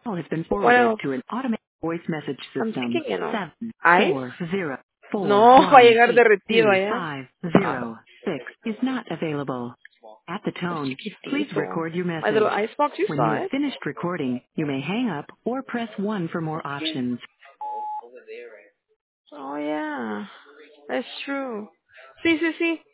call has been forwarded Bueno, to an automated voice message I'm system. thinking, ice. 74041825506 No, va a llegar derretido allá. is not available. At the Es tone, please chiquitito. record your My message. little icebox, you When you saw have it. finished recording, you may hang up or press 1 for more Sí. options. Oh, yeah. That's true. Sí, sí, sí.